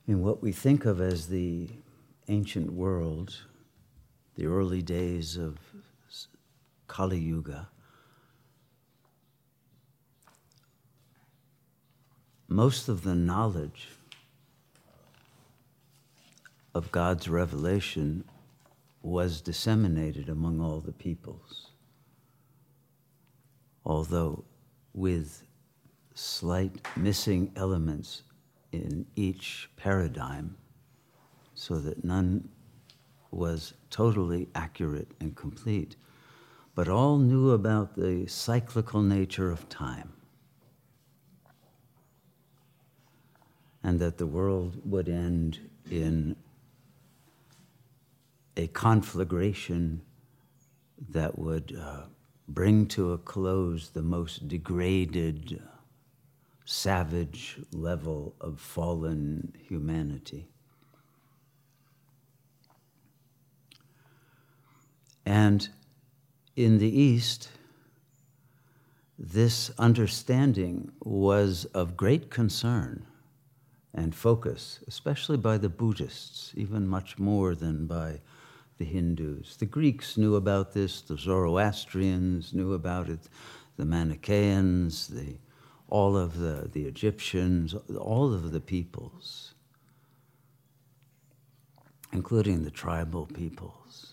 In what we think of as the ancient world, the early days of Kali Yuga, most of the knowledge of God's revelation was disseminated among all the peoples, although with slight missing elements in each paradigm, so that none was totally accurate and complete, but all knew about the cyclical nature of time, and that the world would end in a conflagration that would bring to a close the most degraded, savage level of fallen humanity. And in the East, this understanding was of great concern and focus, especially by the Buddhists, even much more than by the Hindus. The Greeks knew about this, the Zoroastrians knew about it, the Manichaeans, all of the Egyptians, all of the peoples, including the tribal peoples,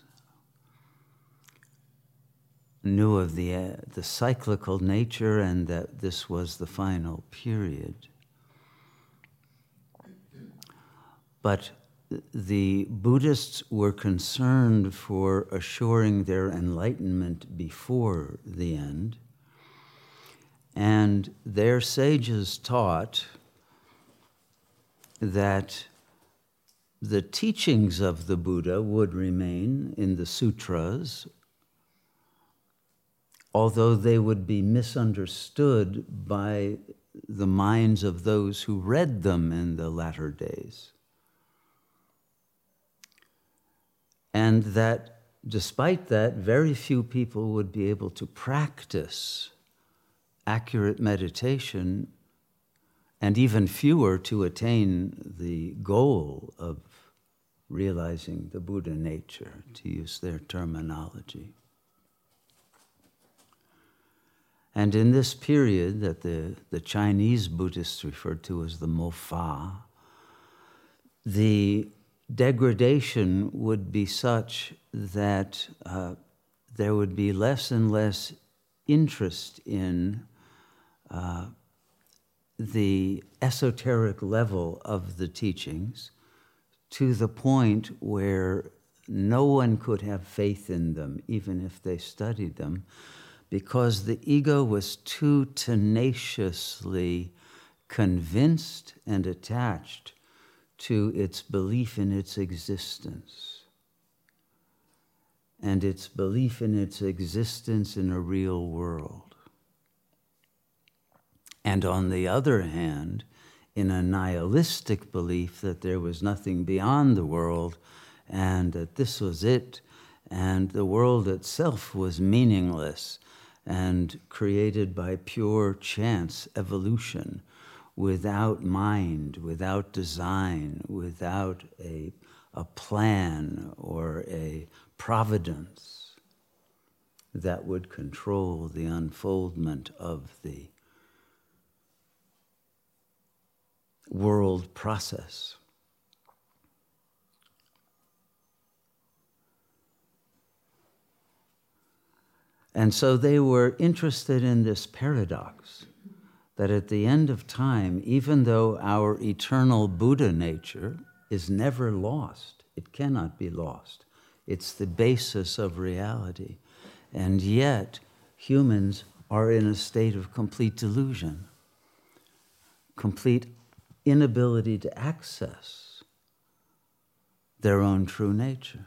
knew of the cyclical nature and that this was the final period. But the Buddhists were concerned for assuring their enlightenment before the end, and their sages taught that the teachings of the Buddha would remain in the sutras, although they would be misunderstood by the minds of those who read them in the latter days. And that despite that, very few people would be able to practice accurate meditation, and even fewer to attain the goal of realizing the Buddha nature, to use their terminology. And in this period that the Chinese Buddhists referred to as the Mo Fa, the degradation would be such that there would be less and less interest in the esoteric level of the teachings, to the point where no one could have faith in them, even if they studied them, because the ego was too tenaciously convinced and attached to its belief in its existence, and its belief in its existence in a real world. And on the other hand, in a nihilistic belief that there was nothing beyond the world, and that this was it, and the world itself was meaningless and created by pure chance evolution, without mind, without design, without a plan or a providence that would control the unfoldment of the world process. And so they were interested in this paradox, that at the end of time, even though our eternal Buddha nature is never lost, it cannot be lost. It's the basis of reality. And yet, humans are in a state of complete delusion, complete inability to access their own true nature.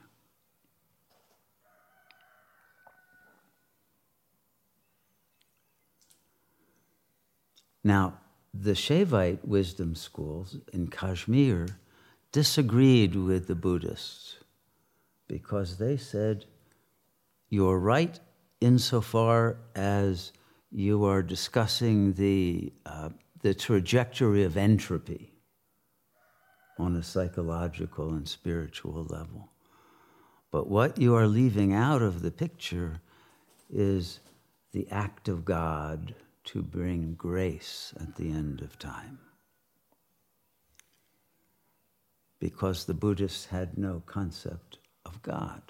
Now, the Shaivite wisdom schools in Kashmir disagreed with the Buddhists because they said, you're right insofar as you are discussing the trajectory of entropy on a psychological and spiritual level. But what you are leaving out of the picture is the act of God to bring grace at the end of time. Because the Buddhists had no concept of God.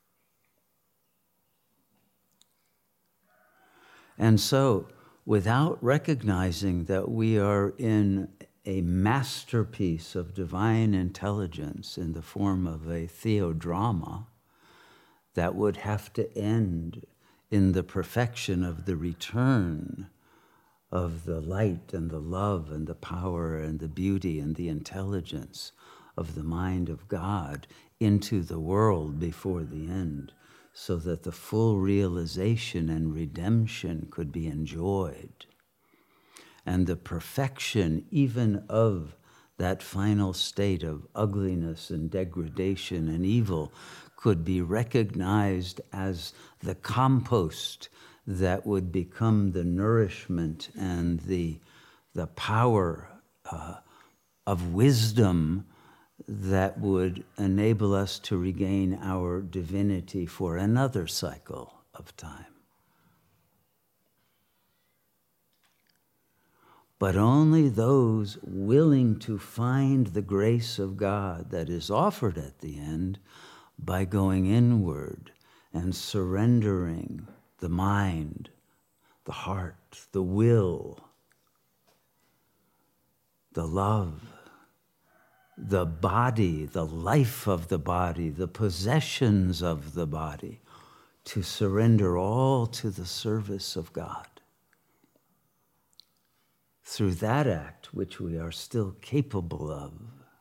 And so, without recognizing that we are in a masterpiece of divine intelligence in the form of a theodrama that would have to end in the perfection of the return of the light and the love and the power and the beauty and the intelligence of the mind of God into the world before the end, so that the full realization and redemption could be enjoyed. And the perfection even of that final state of ugliness and degradation and evil could be recognized as the compost that would become the nourishment and the power of wisdom that would enable us to regain our divinity for another cycle of time. But only those willing to find the grace of God that is offered at the end by going inward and surrendering the mind, the heart, the will, the love, the body, the life of the body, the possessions of the body, to surrender all to the service of God. Through that act, which we are still capable of,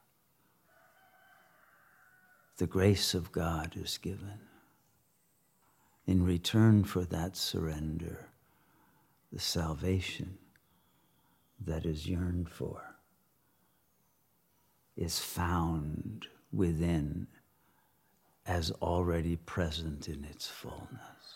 the grace of God is given. In return for that surrender, the salvation that is yearned for is found within as already present in its fullness.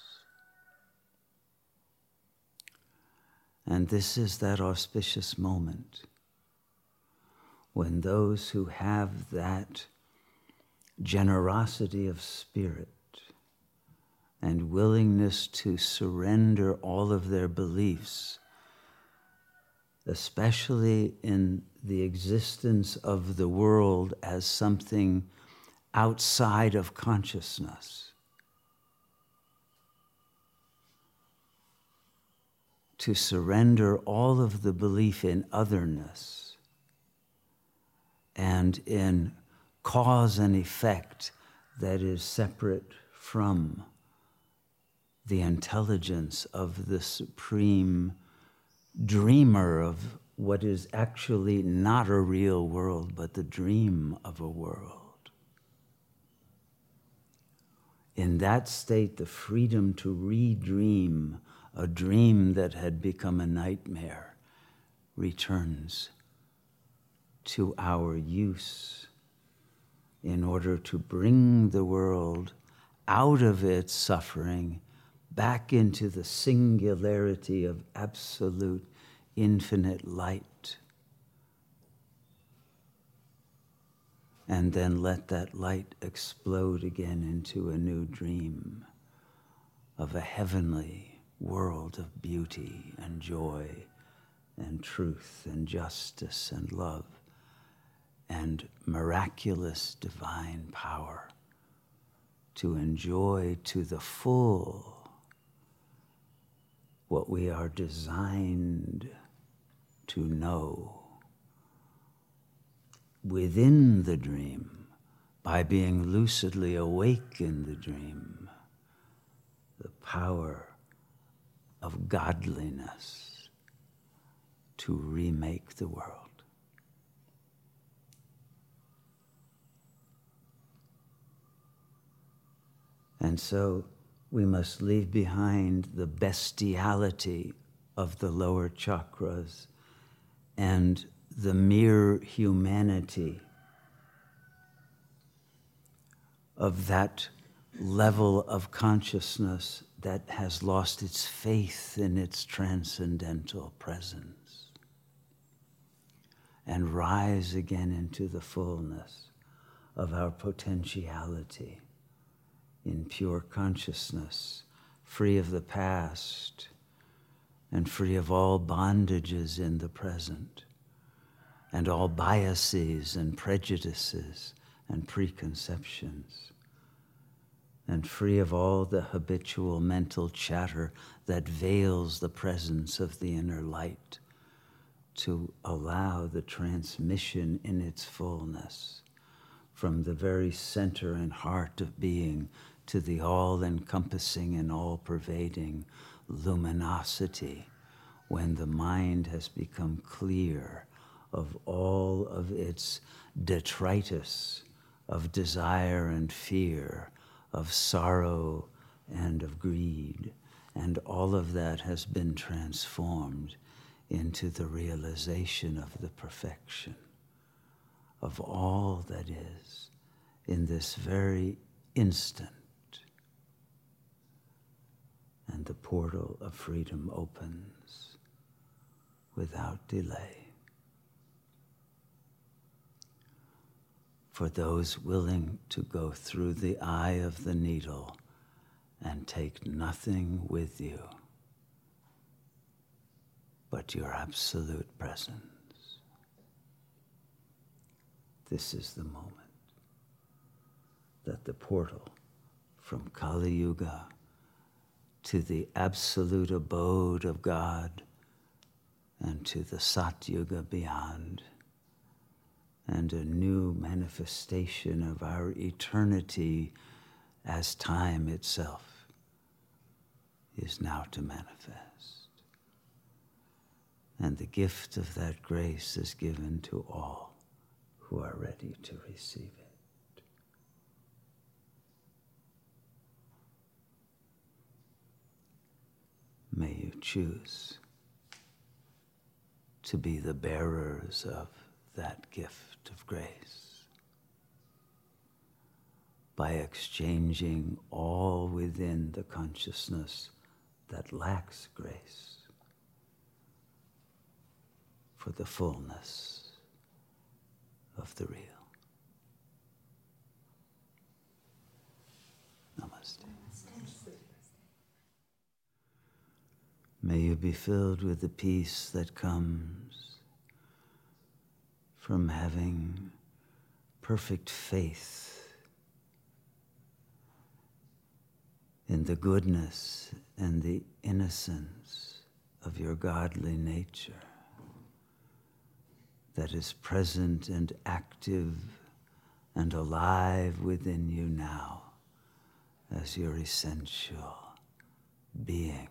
And this is that auspicious moment when those who have that generosity of spirit and willingness to surrender all of their beliefs, especially in the existence of the world as something outside of consciousness, to surrender all of the belief in otherness and in cause and effect that is separate from the intelligence of the supreme dreamer of what is actually not a real world, but the dream of a world. In that state, the freedom to redream a dream that had become a nightmare returns to our use in order to bring the world out of its suffering back into the singularity of absolute infinite light. And then let that light explode again into a new dream of a heavenly world of beauty and joy and truth and justice and love and miraculous divine power to enjoy to the full what we are designed to know within the dream by being lucidly awake in the dream, the power of godliness to remake the world. And so we must leave behind the bestiality of the lower chakras and the mere humanity of that level of consciousness that has lost its faith in its transcendental presence. and rise again into the fullness of our potentiality in pure consciousness, free of the past and free of all bondages in the present and all biases and prejudices and preconceptions, and free of all the habitual mental chatter that veils the presence of the inner light, to allow the transmission in its fullness from the very center and heart of being to the all-encompassing and all-pervading luminosity, when the mind has become clear of all of its detritus of desire and fear, of sorrow and of greed, and all of that has been transformed into the realization of the perfection of all that is in this very instant. And the portal of freedom opens without delay for those willing to go through the eye of the needle and take nothing with you but your absolute presence. This is the moment that the portal from Kali Yuga to the absolute abode of God and to the Sat Yuga beyond, and a new manifestation of our eternity as time itself is now to manifest. And the gift of that grace is given to all who are ready to receive it. May you choose to be the bearers of that gift of grace by exchanging all within the consciousness that lacks grace for the fullness of the real. Namaste. May you be filled with the peace that comes from having perfect faith in the goodness and the innocence of your godly nature that is present and active and alive within you now as your essential being.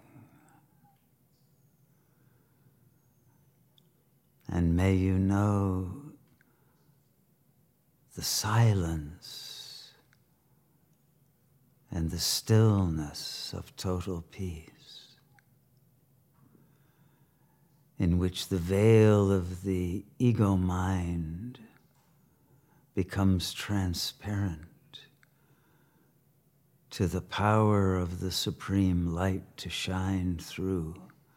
And may you know the silence and the stillness of total peace, in which the veil of the ego mind becomes transparent to the power of the supreme light to shine through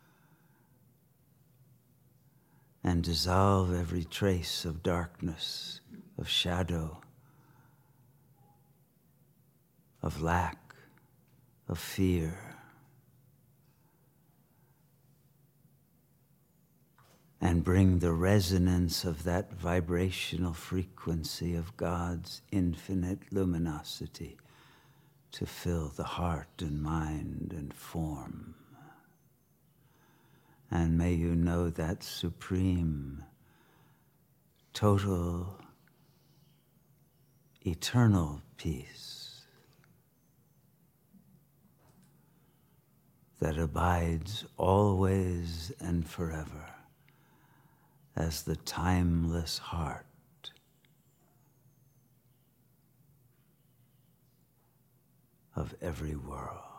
and dissolve every trace of darkness, of shadow, of lack, of fear. And bring the resonance of that vibrational frequency of God's infinite luminosity to fill the heart and mind and form. And may you know that supreme, total, eternal peace that abides always and forever as the timeless heart of every world.